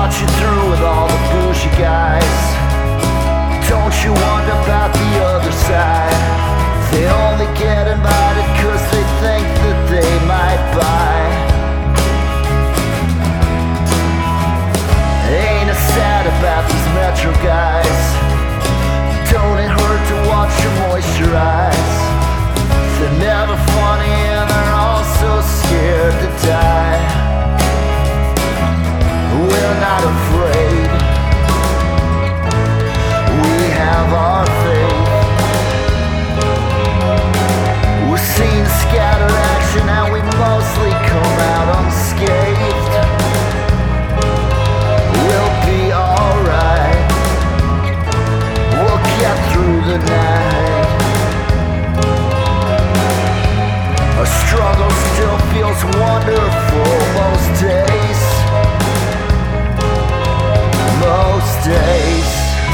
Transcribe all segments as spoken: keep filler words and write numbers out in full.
watching through with all the bougie guys. Don't you wonder about the other side? They only get invited cause they think that they might buy. Ain't it sad about these metro guys? Don't it hurt to watch you moisturize? They're never funny and they're all so scared to die. We're not afraid. We have our faith. We're seeing scattered action and we mostly come out unscathed. We'll be alright. We'll get through the night. Our struggle still feels wonderful most days. Most days.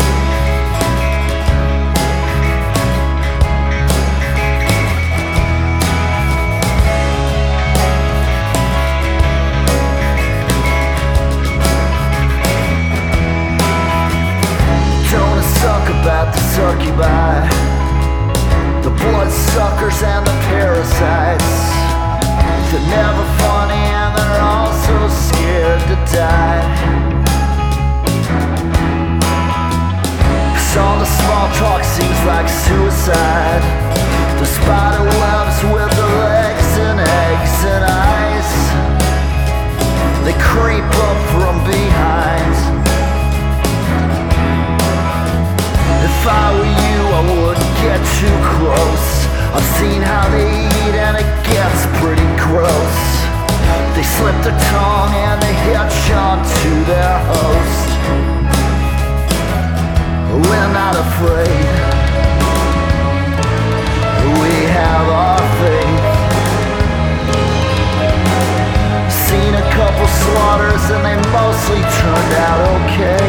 Don't it suck about the succubi, the bloodsuckers and the parasites? They're never funny and they're all so scared to die. Cause all the small talk seems like suicide. The spider webs with the legs and eggs and eyes, they creep up from behind. If I were you, I wouldn't get too close. I've seen how they eat and it gets pretty gross. They slip their tongue and they hitch onto their host. We're not afraid. We have our faith. Seen a couple slaughters and they mostly turned out okay.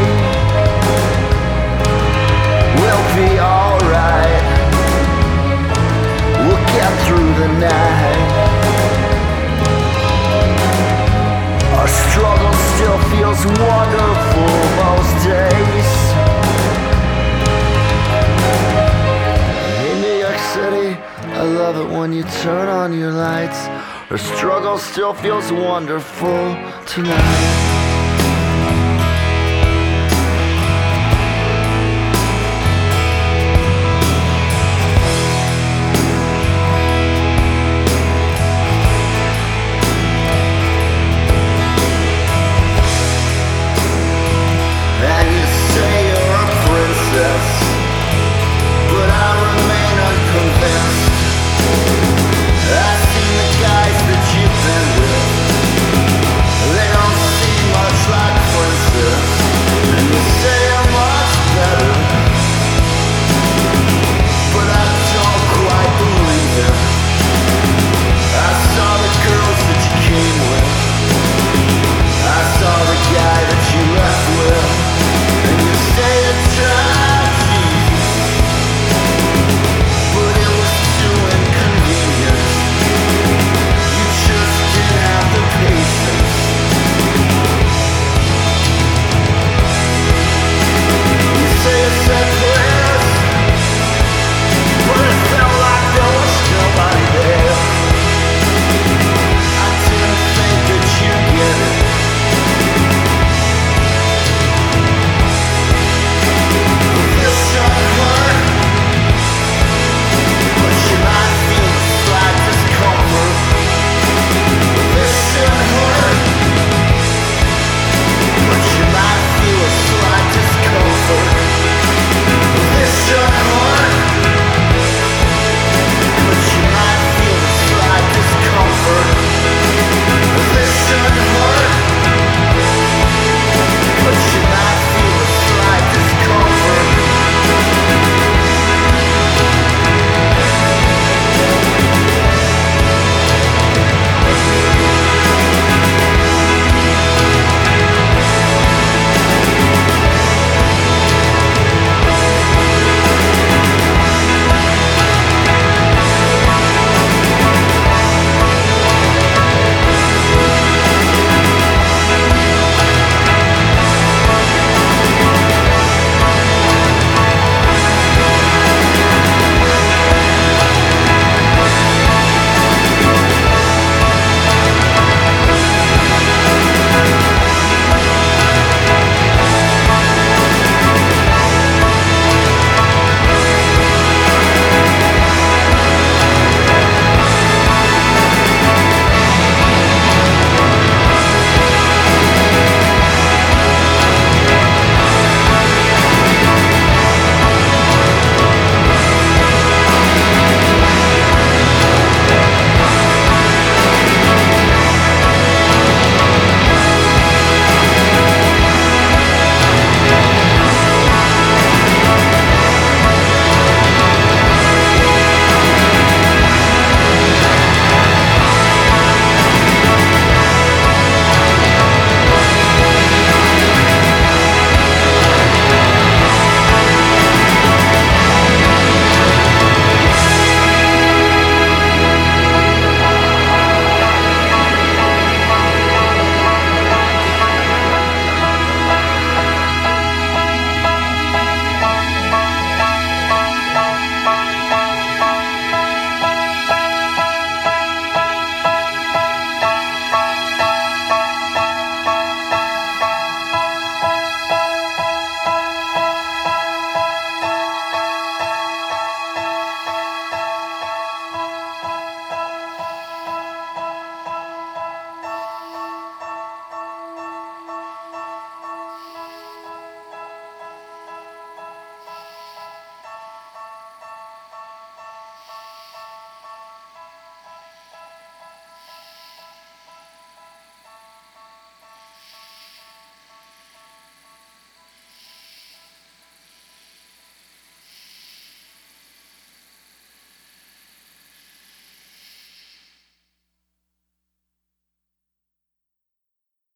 We'll be alright. We'll get through the night. Our struggle still feels wonderful most days. In New York City, I love it when you turn on your lights. Our struggle still feels wonderful tonight.